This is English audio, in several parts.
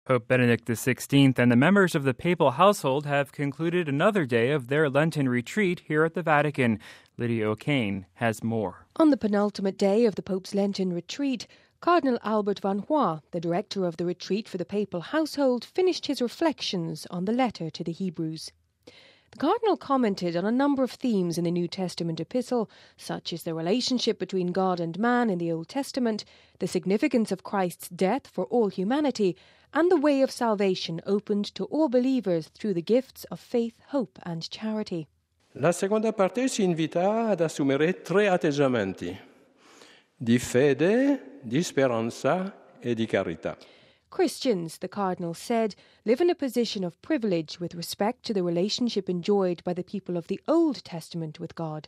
Pope Benedict XVI and the members of the papal household have concluded another day of their Lenten retreat here at the Vatican. Lydia O'Kane has more. On the penultimate day of the Pope's Lenten retreat, Cardinal Albert Vanois, the director of the retreat for the papal household, finished his reflections on the letter to the Hebrews. The Cardinal commented on a number of themes in the New Testament epistle, such as the relationship between God and man in the Old Testament, the significance of Christ's death for all humanity, and the way of salvation opened to all believers through the gifts of faith, hope and charity. La seconda parte ci invita ad assumere tre atteggiamenti: di fede, di speranza e di carità. Christians, the Cardinal said, live in a position of privilege with respect to the relationship enjoyed by the people of the Old Testament with God.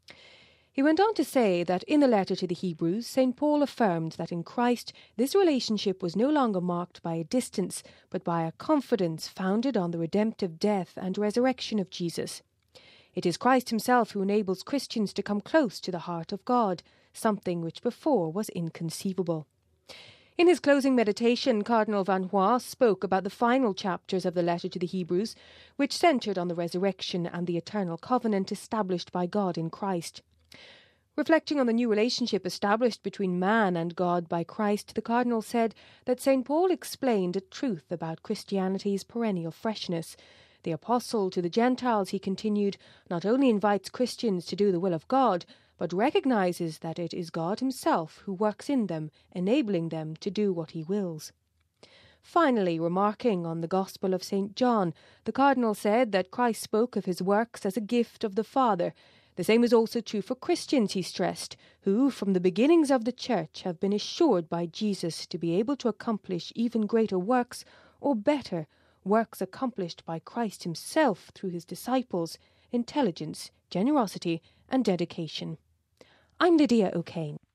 He went on to say that in the letter to the Hebrews, St. Paul affirmed that in Christ this relationship was no longer marked by a distance, but by a confidence founded on the redemptive death and resurrection of Jesus. It is Christ himself who enables Christians to come close to the heart of God, something which before was inconceivable. In his closing meditation, Cardinal Vanois spoke about the final chapters of the letter to the Hebrews, which centred on the resurrection and the eternal covenant established by God in Christ. Reflecting on the new relationship established between man and God by Christ, the Cardinal said that St. Paul explained a truth about Christianity's perennial freshness. The Apostle to the Gentiles, he continued, not only invites Christians to do the will of God, but recognises that it is God himself who works in them, enabling them to do what he wills. Finally, remarking on the Gospel of St. John, the Cardinal said that Christ spoke of his works as a gift of the Father. The same is also true for Christians, he stressed, who, from the beginnings of the Church, have been assured by Jesus to be able to accomplish even greater works, or better, works accomplished by Christ himself through his disciples, intelligence, generosity and dedication. I'm Lydia O'Kane.